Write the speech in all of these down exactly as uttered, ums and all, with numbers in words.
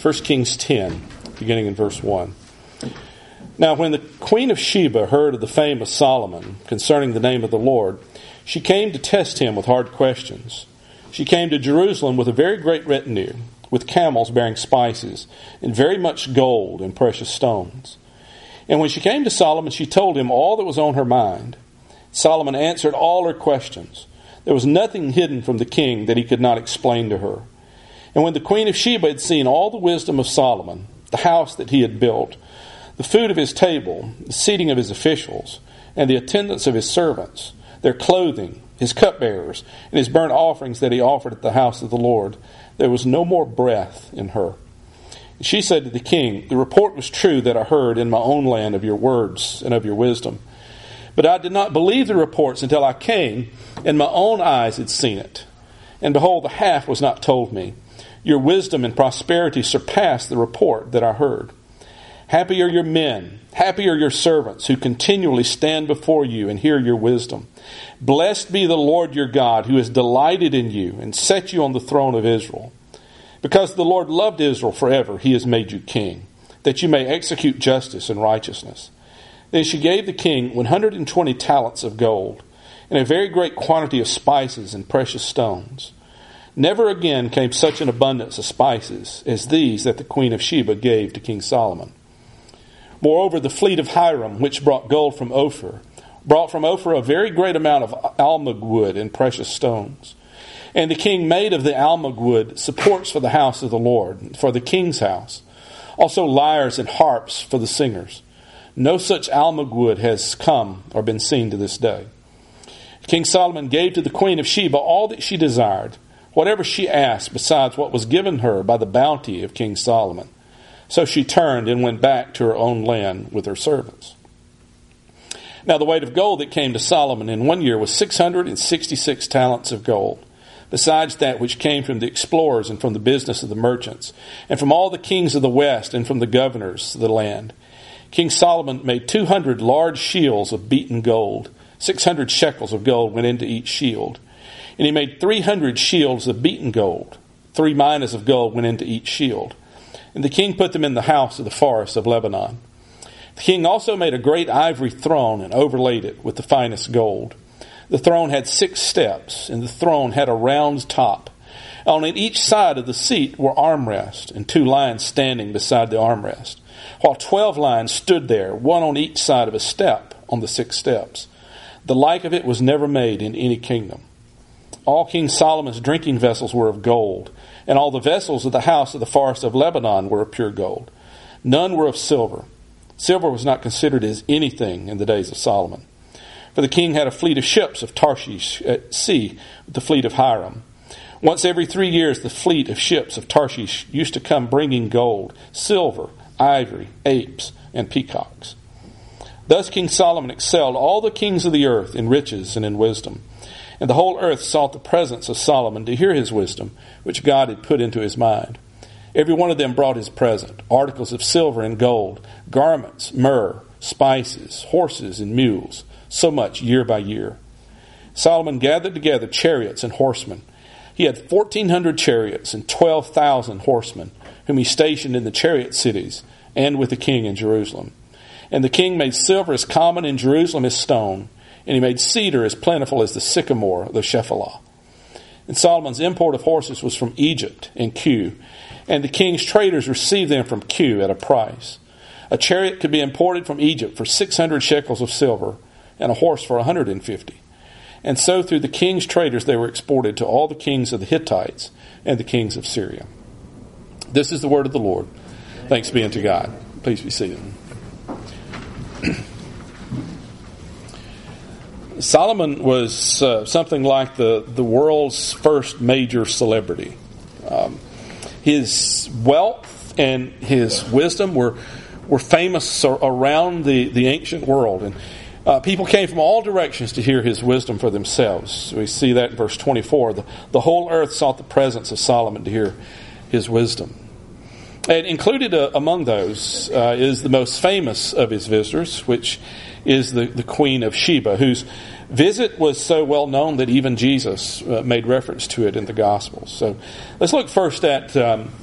First Kings ten, beginning in verse one. Now when the queen of Sheba heard of the fame of Solomon concerning the name of the Lord, she came to test him with hard questions. She came to Jerusalem with a very great retinue, with camels bearing spices, and very much gold and precious stones. And when she came to Solomon, she told him all that was on her mind. Solomon answered all her questions. There was nothing hidden from the king that he could not explain to her. And when the queen of Sheba had seen all the wisdom of Solomon, the house that he had built, the food of his table, the seating of his officials, and the attendance of his servants, their clothing, his cupbearers, and his burnt offerings that he offered at the house of the Lord, there was no more breath in her. And she said to the king, the report was true that I heard in my own land of your words and of your wisdom. But I did not believe the reports until I came, and my own eyes had seen it. And behold, the half was not told me. Your wisdom and prosperity surpassed the report that I heard. Happy are your men, happy are your servants, who continually stand before you and hear your wisdom. Blessed be the Lord your God, who has delighted in you and set you on the throne of Israel. Because the Lord loved Israel forever, he has made you king, that you may execute justice and righteousness. Then she gave the king one hundred twenty talents of gold, and a very great quantity of spices and precious stones. Never again came such an abundance of spices as these that the queen of Sheba gave to King Solomon. Moreover, the fleet of Hiram, which brought gold from Ophir, brought from Ophir a very great amount of almug wood and precious stones. And the king made of the almug wood supports for the house of the Lord, for the king's house, also lyres and harps for the singers. No such almug wood has come or been seen to this day. King Solomon gave to the queen of Sheba all that she desired, whatever she asked besides what was given her by the bounty of King Solomon. So she turned and went back to her own land with her servants. Now the weight of gold that came to Solomon in one year was six hundred sixty-six talents of gold, besides that which came from the explorers and from the business of the merchants, and from all the kings of the west and from the governors of the land. King Solomon made two hundred large shields of beaten gold. six hundred shekels of gold went into each shield. And he made three hundred shields of beaten gold. Three minas of gold went into each shield. And the king put them in the house of the forest of Lebanon. The king also made a great ivory throne and overlaid it with the finest gold. The throne had six steps, and the throne had a round top. On each side of the seat were armrests, and two lions standing beside the armrest, while twelve lions stood there, one on each side of a step on the six steps. The like of it was never made in any kingdom. All King Solomon's drinking vessels were of gold, and all the vessels of the house of the forest of Lebanon were of pure gold. None were of silver. Silver was not considered as anything in the days of Solomon. For the king had a fleet of ships of Tarshish at sea with the fleet of Hiram. Once every three years the fleet of ships of Tarshish used to come bringing gold, silver, ivory, apes, and peacocks. Thus King Solomon excelled all the kings of the earth in riches and in wisdom. And the whole earth sought the presence of Solomon to hear his wisdom, which God had put into his mind. Every one of them brought his present, articles of silver and gold, garments, myrrh, spices, horses, and mules, so much year by year. Solomon gathered together chariots and horsemen. He had fourteen hundred chariots and twelve thousand horsemen, whom he stationed in the chariot cities and with the king in Jerusalem. And the king made silver as common in Jerusalem as stone, and he made cedar as plentiful as the sycamore, the Shephelah. And Solomon's import of horses was from Egypt and Cu, and the king's traders received them from Cu at a price. A chariot could be imported from Egypt for six hundred shekels of silver, and a horse for one hundred fifty. And so through the king's traders they were exported to all the kings of the Hittites and the kings of Syria. This is the word of the Lord. Thanks be unto God. Please be seated. Solomon was uh, something like the, the world's first major celebrity. Um, his wealth and his wisdom were were famous around the, the ancient world. And uh, people came from all directions to hear his wisdom for themselves. We see that in verse twenty-four. The, the whole earth sought the presence of Solomon to hear his wisdom. And included uh, among those uh, is the most famous of his visitors, which is the, the Queen of Sheba, whose visit was so well known that even Jesus uh, made reference to it in the Gospels. So let's look first at um,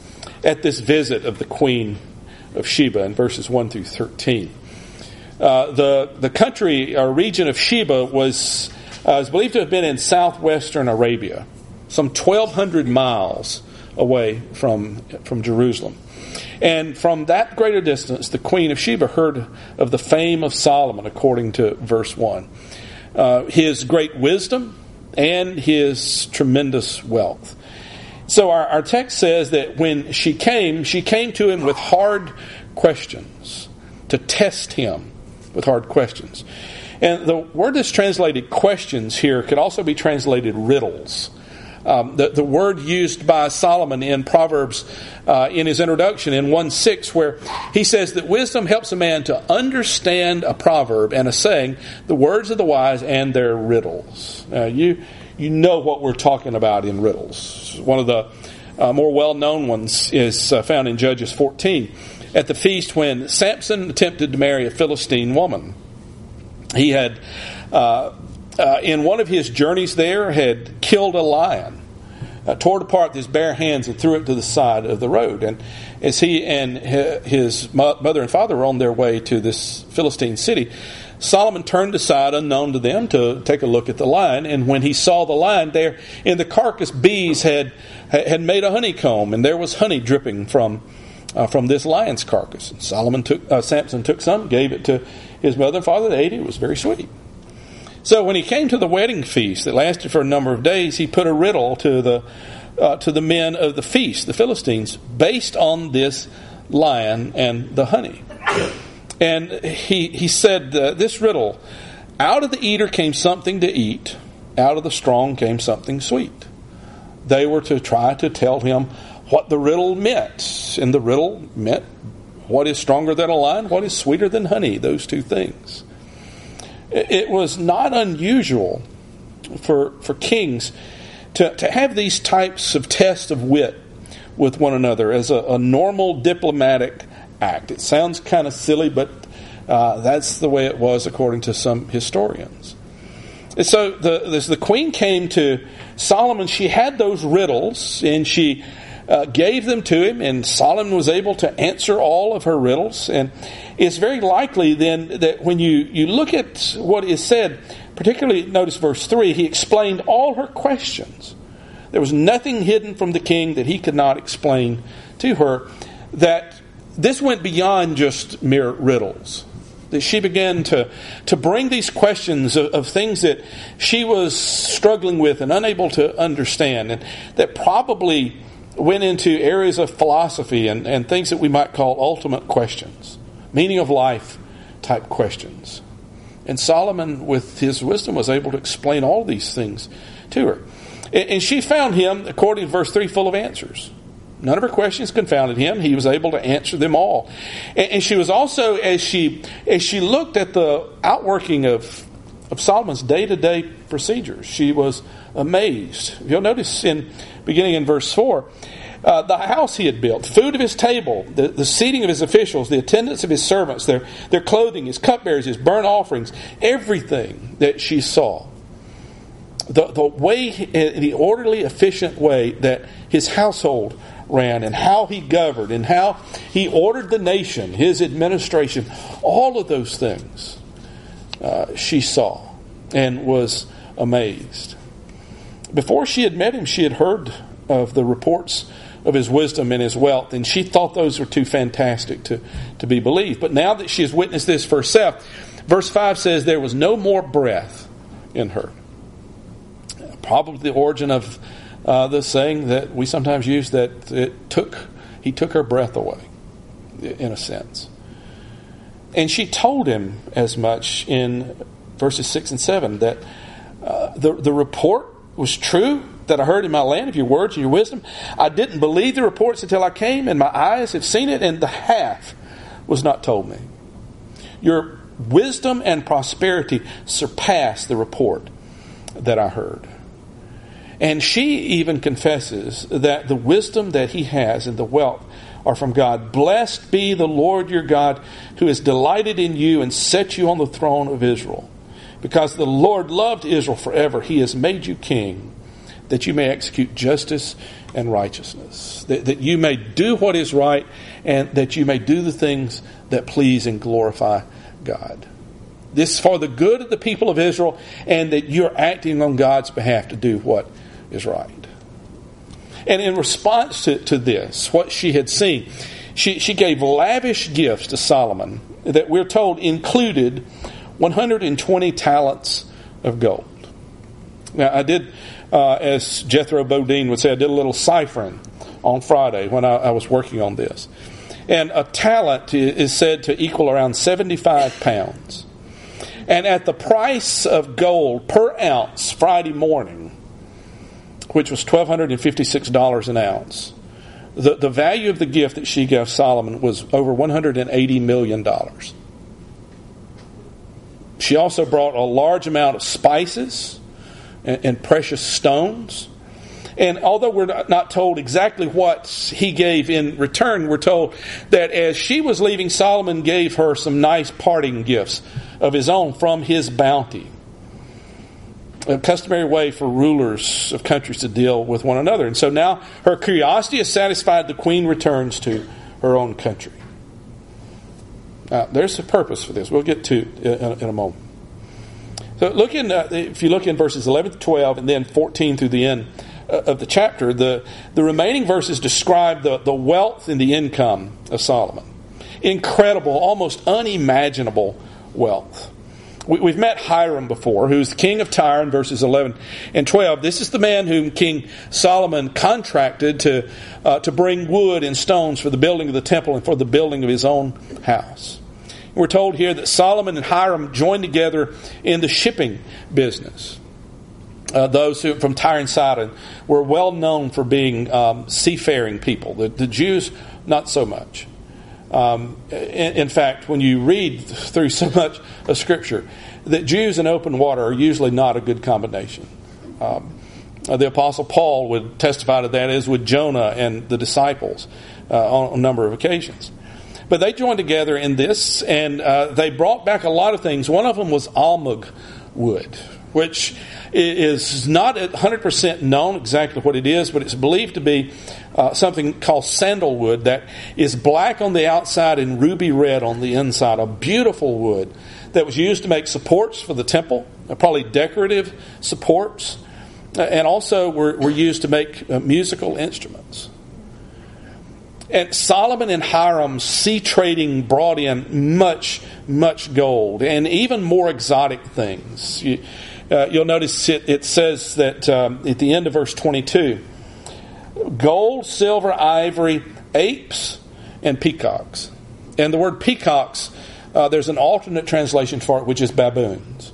at this visit of the Queen of Sheba in verses one through thirteen. Uh, the, the country or region of Sheba was, uh, is believed to have been in southwestern Arabia, some twelve hundred miles away from, from Jerusalem. And from that greater distance, the Queen of Sheba heard of the fame of Solomon, according to verse one. Uh, his great wisdom and his tremendous wealth. So our, our text says that when she came, she came to him with hard questions, to test him with hard questions. And the word that's translated questions here could also be translated riddles. Um, the, the word used by Solomon in Proverbs uh, in his introduction in one six, where he says that wisdom helps a man to understand a proverb and a saying, the words of the wise and their riddles. Uh, you you know what we're talking about in riddles. One of the uh, more well-known ones is uh, found in Judges fourteen. At the feast when Samson attempted to marry a Philistine woman. He had... Uh, Uh, in one of his journeys there, had killed a lion, uh, tore it apart with his bare hands and threw it to the side of the road. And as he and his mother and father were on their way to this Philistine city, Solomon turned aside unknown to them to take a look at the lion. And when he saw the lion there in the carcass, bees had had made a honeycomb, and there was honey dripping from uh, from this lion's carcass. And Solomon took uh, Samson took some, gave it to his mother and father. They ate it. It was very sweet. So when he came to the wedding feast that lasted for a number of days, he put a riddle to the uh, to the men of the feast, the Philistines, based on this lion and the honey. And he he said uh, this riddle: out of the eater came something to eat, out of the strong came something sweet. They were to try to tell him what the riddle meant, and the riddle meant what is stronger than a lion, what is sweeter than honey. Those two things. It was not unusual for for kings to, to have these types of tests of wit with one another as a, a normal diplomatic act. It sounds kind of silly, but uh, that's the way it was according to some historians. And so the, as the queen came to Solomon, she had those riddles, and she uh, gave them to him, and Solomon was able to answer all of her riddles. And it's very likely then that when you, you look at what is said, particularly notice verse three, he explained all her questions. There was nothing hidden from the king that he could not explain to her, that this went beyond just mere riddles. That she began to, to bring these questions of, of things that she was struggling with and unable to understand, and that probably went into areas of philosophy and, and things that we might call ultimate questions, meaning of life type questions. And Solomon, with his wisdom, was able to explain all these things to her. And, and she found him, according to verse three, full of answers. None of her questions confounded him. He was able to answer them all. And, and she was also, as she as she looked at the outworking of, of Solomon's day-to-day procedures, she was amazed. You'll notice in beginning in verse four, uh, the house he had built, food of his table, the, the seating of his officials, the attendance of his servants, their, their clothing, his cupbearers, his burnt offerings, everything that she saw. The, the way, the orderly, efficient way that his household ran, and how he governed, and how he ordered the nation, his administration, all of those things uh, she saw and was amazed. Before she had met him, she had heard of the reports of his wisdom and his wealth, and she thought those were too fantastic to, to be believed. But now that she has witnessed this for herself, verse five says there was no more breath in her. Probably the origin of uh, the saying that we sometimes use, that it took he took her breath away, in a sense. And she told him as much in verses six and seven, that uh, the, the report was true that I heard in my land of your words and your wisdom. I didn't believe the reports until I came, and my eyes have seen it, and the half was not told me. Your wisdom and prosperity surpassed the report that I heard. And she even confesses that the wisdom that he has and the wealth are from God. Blessed be the Lord your God, who has delighted in you and set you on the throne of Israel. Because the Lord loved Israel forever, he has made you king. that you may execute justice and righteousness, that, that you may do what is right, and that you may do the things that please and glorify God. This is for the good of the people of Israel, and that you're acting on God's behalf to do what is right. And in response to, to this, what she had seen, she, she gave lavish gifts to Solomon that we're told included one hundred twenty talents of gold. Now, I did, uh, as Jethro Bodine would say, I did a little ciphering on Friday when I, I was working on this. And a talent is said to equal around seventy-five pounds. And at the price of gold per ounce Friday morning, which was one thousand two hundred fifty-six dollars an ounce, the, the value of the gift that she gave Solomon was over one hundred eighty million dollars. She also brought a large amount of spices and, and precious stones. And although we're not told exactly what he gave in return, we're told that as she was leaving, Solomon gave her some nice parting gifts of his own from his bounty. A customary way for rulers of countries to deal with one another. And so now her curiosity is satisfied. The queen returns to her own country. Now, there's a purpose for this. We'll get to in, in a moment. So look in, uh, if you look in verses eleven to twelve and then fourteen through the end of the chapter, the, the remaining verses describe the, the wealth and the income of Solomon. Incredible, almost unimaginable wealth. We, we've met Hiram before, who's the king of Tyre in verses eleven and twelve. This is the man whom King Solomon contracted to, uh, to bring wood and stones for the building of the temple and for the building of his own house. We're told here that Solomon and Hiram joined together in the shipping business. Uh, those who from Tyre and Sidon were well known for being um, seafaring people. The, the Jews, not so much. Um, in, in fact, when you read through so much of Scripture, that Jews and open water are usually not a good combination. Um, the Apostle Paul would testify to that, as would Jonah and the disciples uh, on a number of occasions. But they joined together in this, and uh, they brought back a lot of things. One of them was almug wood, which is not one hundred percent known exactly what it is, but it's believed to be uh, something called sandalwood that is black on the outside and ruby red on the inside. A beautiful wood that was used to make supports for the temple, probably decorative supports, and also were, were used to make uh, musical instruments. And Solomon and Hiram's sea trading brought in much, much gold and even more exotic things. You, uh, you'll notice it, it says that um, at the end of verse twenty-two, gold, silver, ivory, apes, and peacocks. And the word peacocks, uh, there's an alternate translation for it, which is baboons.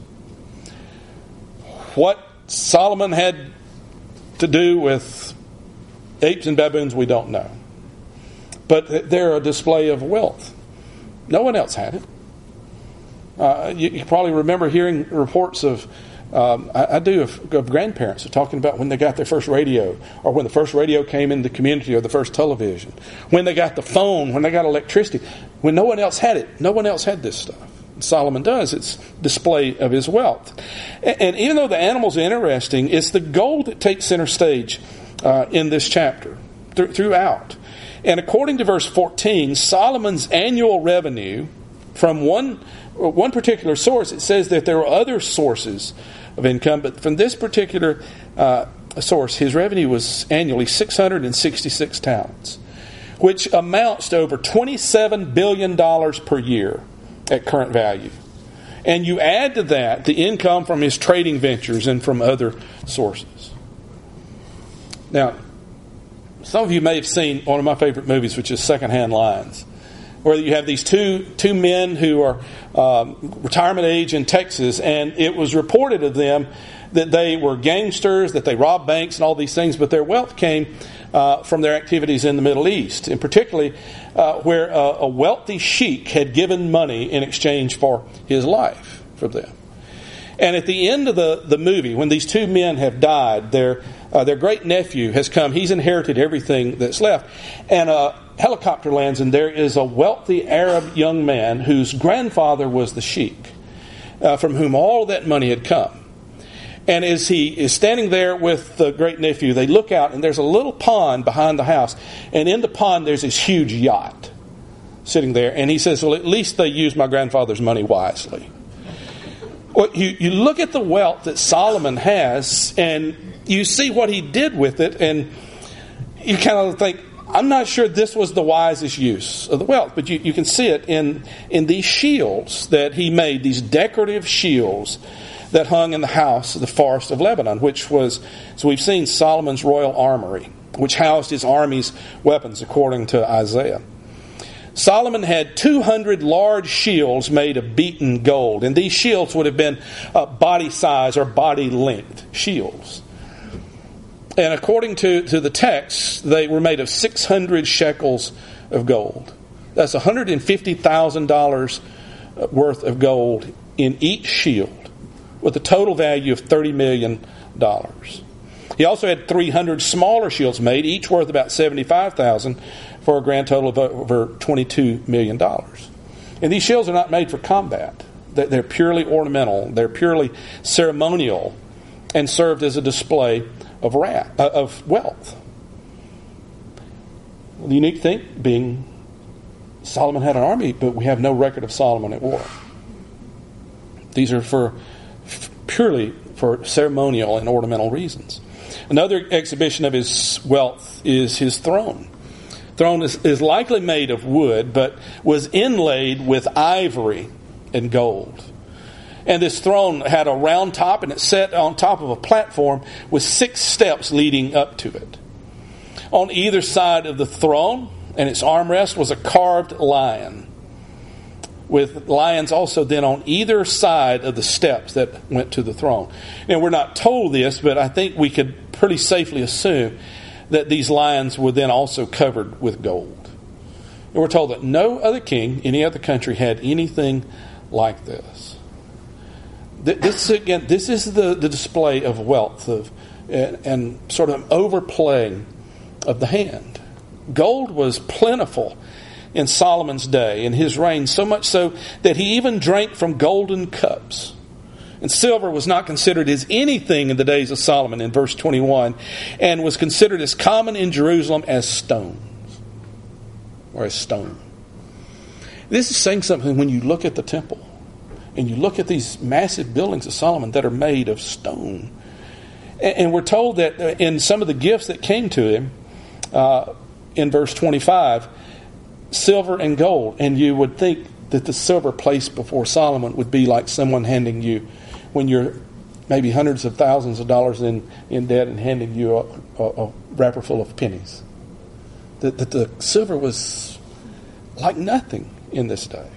What Solomon had to do with apes and baboons, we don't know. But they're a display of wealth. No one else had it. Uh, you, you probably remember hearing reports of, um, I, I do, of, of grandparents talking about when they got their first radio, or when the first radio came in the community, or the first television, when they got the phone, when they got electricity, when no one else had it. No one else had this stuff. Solomon does. It's display of his wealth. And, and even though the animals are interesting, it's the gold that takes center stage uh, in this chapter th- throughout. And according to verse fourteen, Solomon's annual revenue from one one particular source, it says that there were other sources of income, but from this particular uh, source, his revenue was annually six hundred sixty-six talents, which amounts to over twenty-seven billion dollars per year at current value. And you add to that the income from his trading ventures and from other sources. Now, some of you may have seen one of my favorite movies, which is Secondhand Lines, where you have these two two men who are um, retirement age in Texas, and it was reported of them that they were gangsters, that they robbed banks and all these things, but their wealth came uh, from their activities in the Middle East, and particularly uh, where uh, a wealthy sheik had given money in exchange for his life from them. And at the end of the, the movie, when these two men have died, their uh, their great nephew has come. He's inherited everything that's left. And a helicopter lands, and there is a wealthy Arab young man whose grandfather was the sheik, uh, from whom all that money had come. And as he is standing there with the great nephew, they look out and there's a little pond behind the house. And in the pond there's this huge yacht sitting there. And he says, well, at least they used my grandfather's money wisely. Well, you, you look at the wealth that Solomon has and you see what he did with it. And you kind of think, I'm not sure this was the wisest use of the wealth. But you, you can see it in, in these shields that he made, these decorative shields that hung in the house of the Forest of Lebanon, which was, as we've seen, Solomon's royal armory, which housed his army's weapons, according to Isaiah. Solomon had two hundred large shields made of beaten gold, and these shields would have been uh, body size or body length shields. And according to, to the text, they were made of six hundred shekels of gold. That's one hundred fifty thousand dollars worth of gold in each shield, with a total value of thirty million dollars. He also had three hundred smaller shields made, each worth about seventy-five thousand dollars, for a grand total of over twenty-two million dollars. And these shields are not made for combat. They're purely ornamental. They're purely ceremonial and served as a display of wrath, of wealth. The unique thing being Solomon had an army, but we have no record of Solomon at war. These are for purely for ceremonial and ornamental reasons. Another exhibition of his wealth is his throne. The throne is, is likely made of wood, but was inlaid with ivory and gold. And this throne had a round top, and it sat on top of a platform with six steps leading up to it. On either side of the throne and its armrest was a carved lion, with lions also then on either side of the steps that went to the throne. Now, we're not told this, but I think we could pretty safely assume that these lions were then also covered with gold. And we're told that no other king, any other country, had anything like this. This again, this is the, the display of wealth of and, and sort of overplaying of the hand. Gold was plentiful in Solomon's day, in his reign, so much so that he even drank from golden cups. And silver was not considered as anything in the days of Solomon, in verse twenty-one, and was considered as common in Jerusalem as stones, or as stone. This is saying something when you look at the temple, and you look at these massive buildings of Solomon that are made of stone. And we're told that in some of the gifts that came to him, uh, in verse twenty-five, silver and gold. And you would think that the silver placed before Solomon would be like someone handing you, when you're maybe hundreds of thousands of dollars in, in debt, and handing you a, a, a wrapper full of pennies. That, that the silver was like nothing in this day.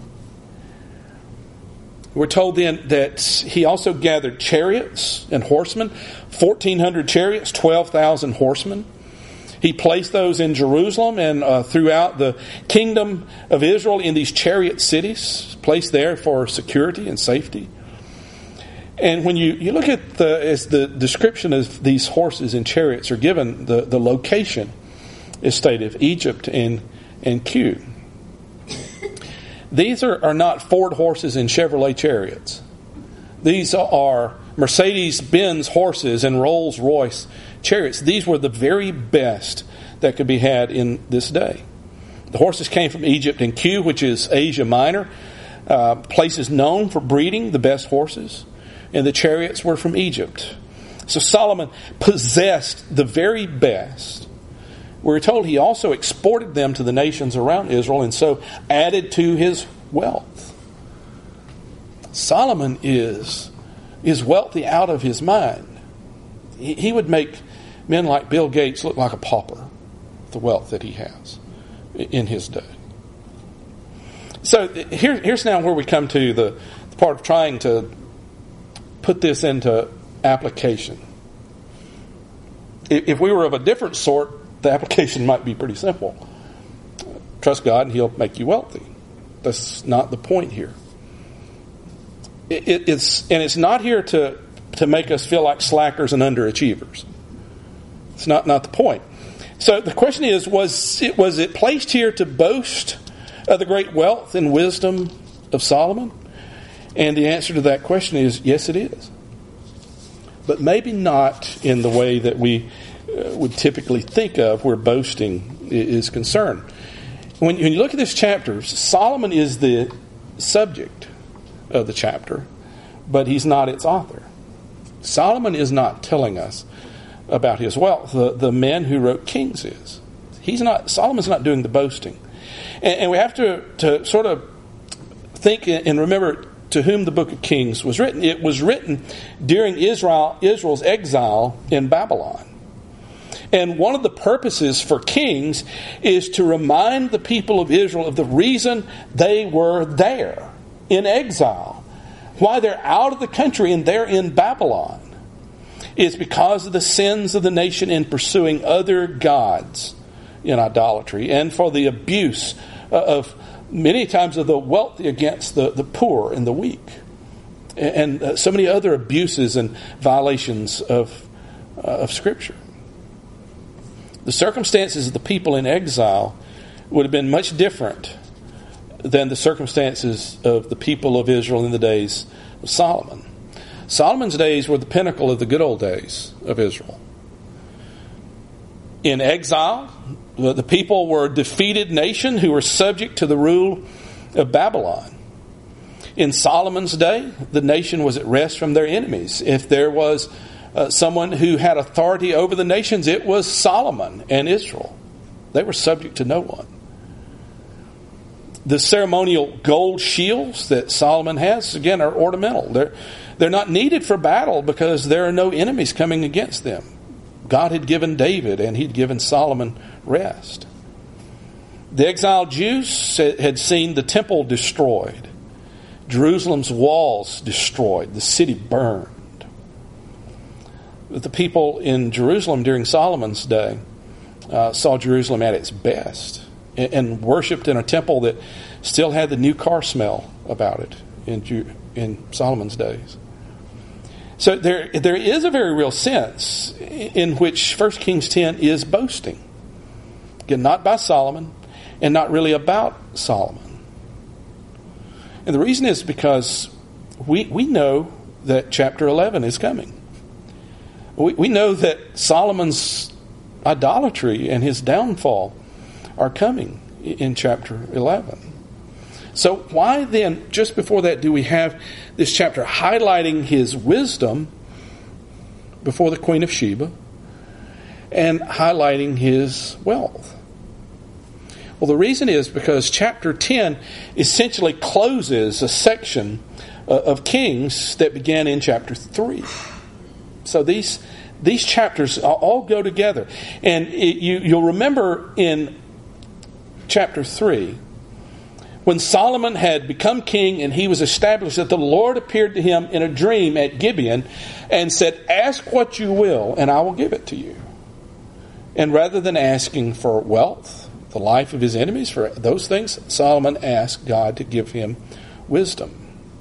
We're told then that he also gathered chariots and horsemen, fourteen hundred chariots, twelve thousand horsemen. He placed those in Jerusalem and uh, throughout the kingdom of Israel in these chariot cities, placed there for security and safety. And when you, you look at the, as the description of these horses and chariots are given, the, the location is stated, Egypt and, and Q. These are, are not Ford horses and Chevrolet chariots. These are Mercedes-Benz horses and Rolls-Royce chariots. These were the very best that could be had in this day. The horses came from Egypt and Q, which is Asia Minor, uh, places known for breeding the best horses. And the chariots were from Egypt. So Solomon possessed the very best. We're told he also exported them to the nations around Israel, and so added to his wealth. Solomon is, is wealthy out of his mind. He, he would make men like Bill Gates look like a pauper, the wealth that he has in his day. So here, here's now where we come to the, the part of trying to put this into application. If we were of a different sort, the application might be pretty simple. Trust God and He'll make you wealthy. That's not the point here. It, it, it's and it's not here to, to make us feel like slackers and underachievers. It's not, not the point. So the question is, was it, was it placed here to boast of the great wealth and wisdom of Solomon? And the answer to that question is, yes, it is. but maybe not in the way that we uh, would typically think of where boasting is concerned. When you look at this chapter, Solomon is the subject of the chapter, but he's not its author. Solomon is not telling us about his wealth. The, the man who wrote Kings is. He's not. Solomon's not doing the boasting. And, and we have to, to sort of think and remember to whom the book of Kings was written. It was written during Israel Israel's exile in Babylon. And one of the purposes for Kings is to remind the people of Israel of the reason they were there in exile. Why they're out of the country and they're in Babylon. It's because of the sins of the nation in pursuing other gods in idolatry, and for the abuse of many times of the wealthy against the, the poor and the weak. And uh, so many other abuses and violations of, uh, of Scripture. The circumstances of the people in exile would have been much different than the circumstances of the people of Israel in the days of Solomon. Solomon's days were the pinnacle of the good old days of Israel. In exile, the people were a defeated nation who were subject to the rule of Babylon. In Solomon's day, the nation was at rest from their enemies. If there was uh, someone who had authority over the nations, it was Solomon and Israel. They were subject to no one. The ceremonial gold shields that Solomon has, again, are ornamental. They're, they're not needed for battle because there are no enemies coming against them. God had given David and he'd given Solomon rest. The exiled Jews had seen the temple destroyed, Jerusalem's walls destroyed, the city burned. But the people in Jerusalem during Solomon's day uh, saw Jerusalem at its best and, and worshipped in a temple that still had the new car smell about it in, Ju- in Solomon's days. So there, there is a very real sense in which First Kings ten is boasting. Again, not by Solomon and not really about Solomon. And the reason is because we, we know that chapter eleven is coming. We, we know that Solomon's idolatry and his downfall are coming in chapter eleven. So why then, just before that, do we have this chapter highlighting his wisdom before the Queen of Sheba and highlighting his wealth? Well, the reason is because chapter ten essentially closes a section of Kings that began in chapter three. So these these chapters all go together. And it, you, you'll remember in chapter three, when Solomon had become king and he was established, that the Lord appeared to him in a dream at Gibeon and said, "Ask what you will and I will give it to you." And rather than asking for wealth, the life of his enemies, for those things, Solomon asked God to give him wisdom.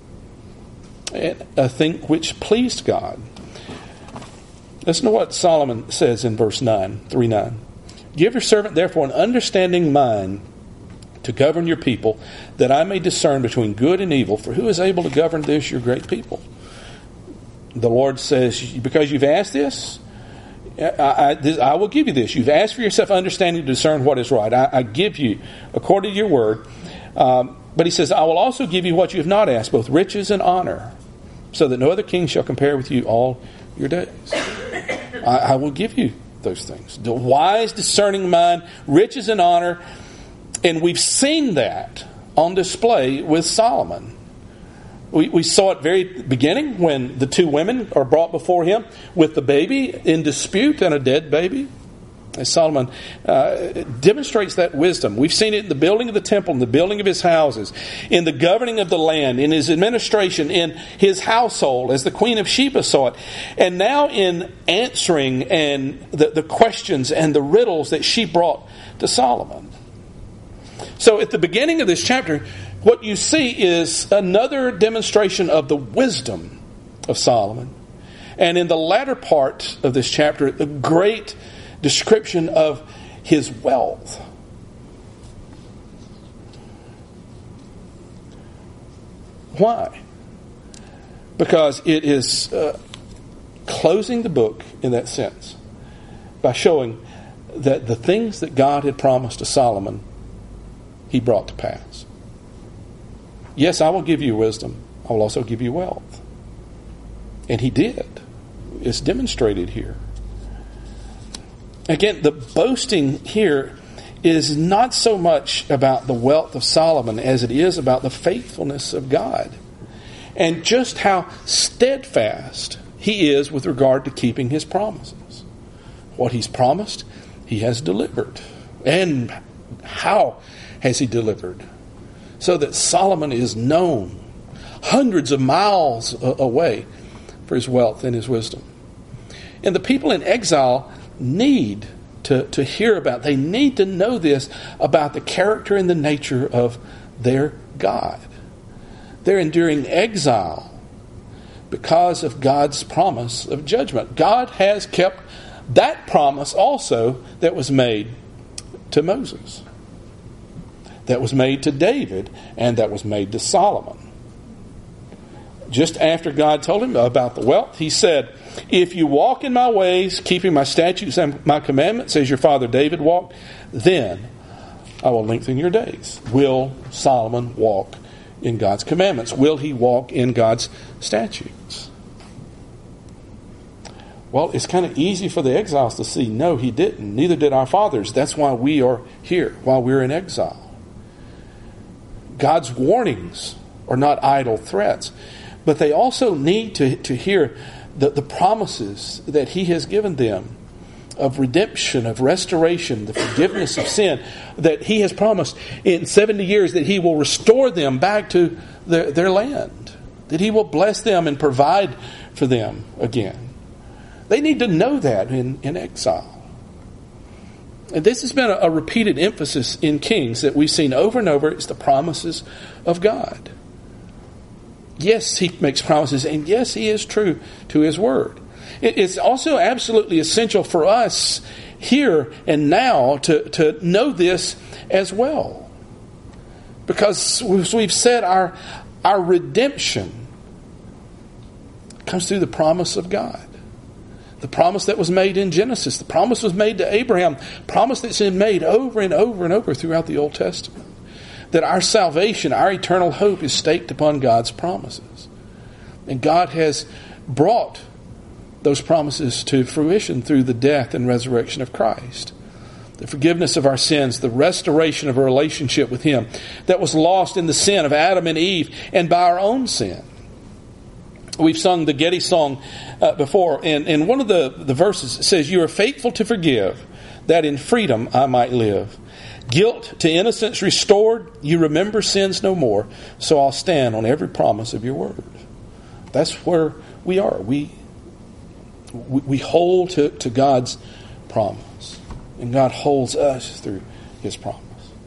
A thing which pleased God. Listen to what Solomon says in verse nine, three nine. "Give your servant therefore an understanding mind to govern your people, that I may discern between good and evil. For who is able to govern this, your great people?" The Lord says, because you've asked this, I, I, I will give you this. You've asked for yourself understanding to discern what is right. I, I give you according to your word. Um, but he says, I will also give you what you have not asked, both riches and honor, so that no other king shall compare with you all your days. I, I will give you those things. The wise, discerning mind, riches and honor. And we've seen that on display with Solomon. We, we saw it very beginning when the two women are brought before him with the baby in dispute and a dead baby. As Solomon uh, demonstrates that wisdom. We've seen it in the building of the temple, in the building of his houses, in the governing of the land, in his administration, in his household, as the Queen of Sheba saw it. And now in answering and the, the questions and the riddles that she brought to Solomon. So at the beginning of this chapter, what you see is another demonstration of the wisdom of Solomon. And in the latter part of this chapter, a great description of his wealth. Why? Because it is uh, closing the book in that sense by showing that the things that God had promised to Solomon, he brought to pass. Yes, I will give you wisdom. I will also give you wealth. And he did. It's demonstrated here. Again, the boasting here is not so much about the wealth of Solomon as it is about the faithfulness of God and just how steadfast he is with regard to keeping his promises. What he's promised, he has delivered. And how has he delivered? So that Solomon is known hundreds of miles away for his wealth and his wisdom. And the people in exile need to, to hear about, they need to know this about the character and the nature of their God. They're enduring exile because of God's promise of judgment. God has kept that promise also that was made to Moses, that was made to David, and that was made to Solomon. Just after God told him about the wealth, he said, if you walk in my ways, keeping my statutes and my commandments, as your father David walked, then I will lengthen your days. Will Solomon walk in God's commandments? Will he walk in God's statutes? Well, it's kind of easy for the exiles to see, no, he didn't. Neither did our fathers. That's why we are here, while we're in exile. God's warnings are not idle threats, but they also need to, to hear the, the promises that he has given them of redemption, of restoration, the forgiveness of sin, that he has promised in seventy years that he will restore them back to their, their land, that he will bless them and provide for them again. They need to know that in, in exile. And this has been a, a repeated emphasis in Kings that we've seen over and over. It's the promises of God. Yes, he makes promises, and yes, he is true to his word. It's also absolutely essential for us here and now to, to know this as well. Because as we've said, our, our redemption comes through the promise of God. The promise that was made in Genesis. The promise was made to Abraham. Promise that's been made over and over and over throughout the Old Testament. That our salvation, our eternal hope is staked upon God's promises. And God has brought those promises to fruition through the death and resurrection of Christ. The forgiveness of our sins, the restoration of a relationship with him that was lost in the sin of Adam and Eve and by our own sin. We've sung the Getty song uh, before, and, and one of the, the verses says, you are faithful to forgive, that in freedom I might live. Guilt to innocence restored, you remember sins no more, so I'll stand on every promise of your word. That's where we are. We we hold to, to God's promise, and God holds us through his promise.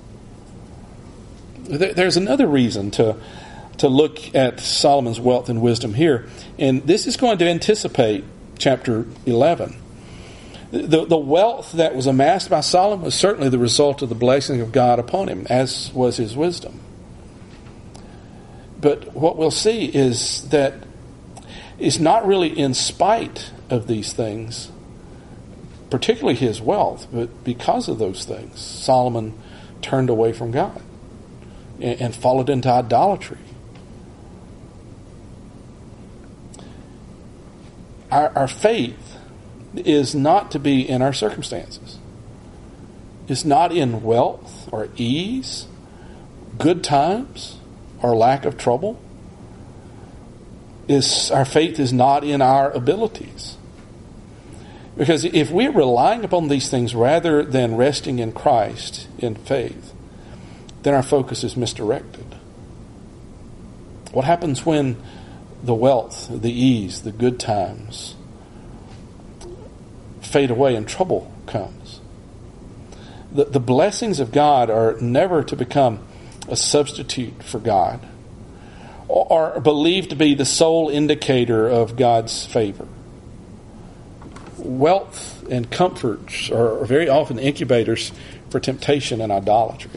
There's another reason to, to look at Solomon's wealth and wisdom here, and this is going to anticipate chapter eleven. The, the wealth that was amassed by Solomon was certainly the result of the blessing of God upon him, as was his wisdom. But what we'll see is that it's not really in spite of these things, particularly his wealth, but because of those things, Solomon turned away from God and, and followed into idolatry. Our, our faith is not to be in our circumstances. It's not in wealth or ease, good times, or lack of trouble. It's, our faith is not in our abilities. Because if we're relying upon these things rather than resting in Christ in faith, then our focus is misdirected. What happens when the wealth, the ease, the good times fade away and trouble comes? The, the blessings of God are never to become a substitute for God or, or believed to be the sole indicator of God's favor. Wealth and comforts are very often incubators for temptation and idolatry.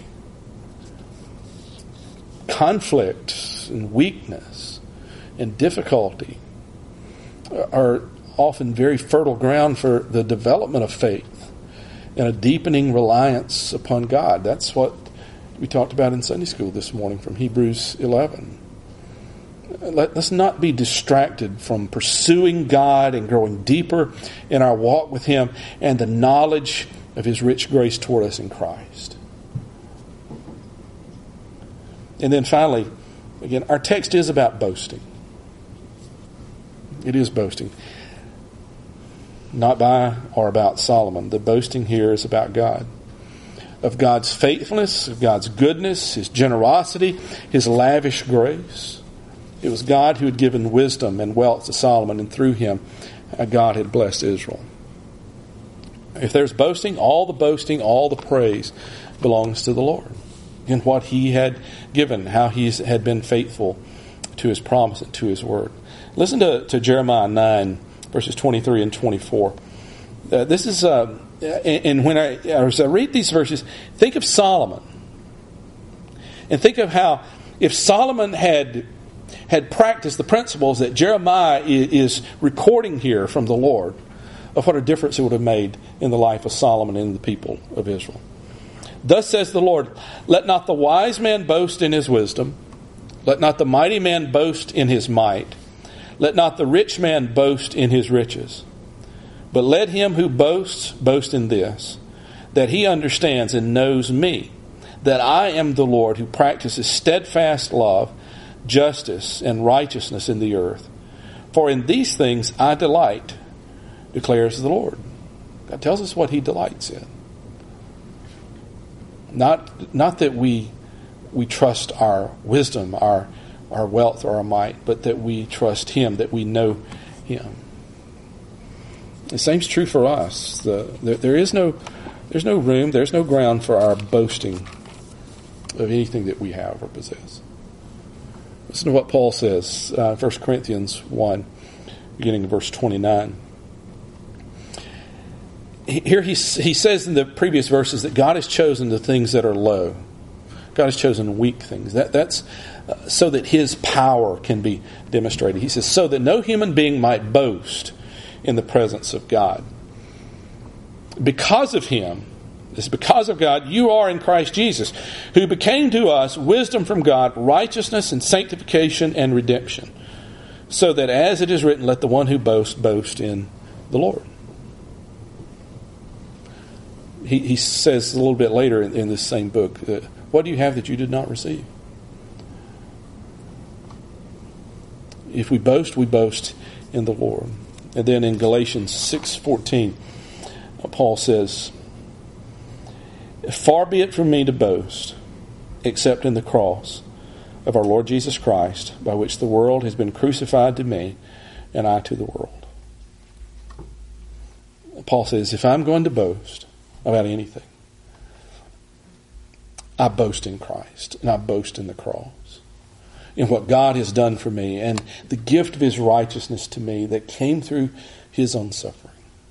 Conflict and weakness and difficulty are often very fertile ground for the development of faith and a deepening reliance upon God. That's what we talked about in Sunday school this morning from Hebrews eleven. Let, let's not be distracted from pursuing God and growing deeper in our walk with Him and the knowledge of His rich grace toward us in Christ. And then finally, again, our text is about boasting. It is boasting. Not by or about Solomon. The boasting here is about God. Of God's faithfulness, of God's goodness, His generosity, His lavish grace. It was God who had given wisdom and wealth to Solomon, and through him, God had blessed Israel. If there's boasting, all the boasting, all the praise belongs to the Lord in what He had given, how He had been faithful to His promise and to His word. Listen to, to Jeremiah nine, verses twenty-three and twenty-four. Uh, this is, uh, and when I, as I read these verses, think of Solomon. And think of how, if Solomon had had practiced the principles that Jeremiah is recording here from the Lord, of what a difference it would have made in the life of Solomon and the people of Israel. Thus says the Lord, let not the wise man boast in his wisdom, let not the mighty man boast in his might, let not the rich man boast in his riches, but let him who boasts boast in this, that he understands and knows me, that I am the Lord who practices steadfast love, justice, and righteousness in the earth. For in these things I delight, declares the Lord. God tells us what He delights in. Not, not that we we trust our wisdom, our our wealth, or our might, but that we trust Him, that we know Him. The same's true for us. The, there, there is no there's no room, there's no ground for our boasting of anything that we have or possess. Listen to what Paul says, uh, First Corinthians one, beginning in verse twenty-nine. Here he, he says in the previous verses that God has chosen the things that are low. God has chosen weak things. That, that's uh, so that His power can be demonstrated. He says, so that no human being might boast in the presence of God. Because of Him, it's because of God, you are in Christ Jesus, who became to us wisdom from God, righteousness and sanctification and redemption. So that as it is written, let the one who boasts boast in the Lord. He, he says a little bit later in, in this same book, uh, what do you have that you did not receive? If we boast, we boast in the Lord. And then in Galatians six fourteen, Paul says, far be it from me to boast, except in the cross of our Lord Jesus Christ, by which the world has been crucified to me, and I to the world. Paul says, if I'm going to boast about anything, I boast in Christ, and I boast in the cross, in what God has done for me, and the gift of His righteousness to me that came through His own suffering.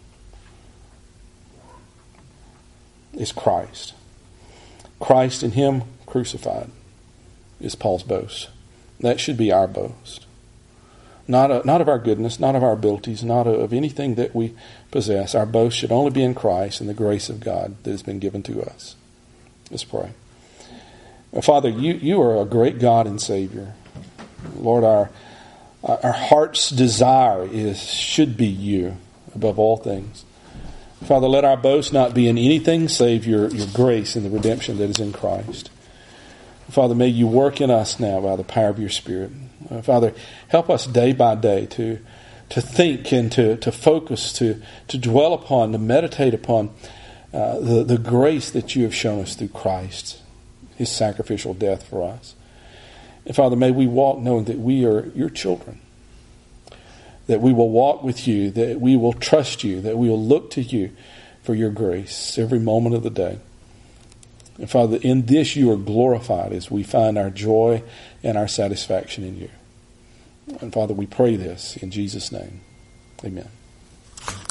Is Christ. Christ and Him crucified is Paul's boast. That should be our boast. Not, a, not of our goodness, not of our abilities, not of anything that we possess. Our boast should only be in Christ and the grace of God that has been given to us. Let's pray. Father, you, you are a great God and Savior. Lord, our, our heart's desire is should be you above all things. Father, let our boast not be in anything save your, your grace and the redemption that is in Christ. Father, may you work in us now by the power of your Spirit. Uh, Father, help us day by day to to think and to, to focus, to, to dwell upon, to meditate upon uh, the, the grace that you have shown us through Christ, His sacrificial death for us. And Father, may we walk knowing that we are your children, that we will walk with you, that we will trust you, that we will look to you for your grace every moment of the day. And Father, in this you are glorified as we find our joy and our satisfaction in you. And Father, we pray this in Jesus' name. Amen.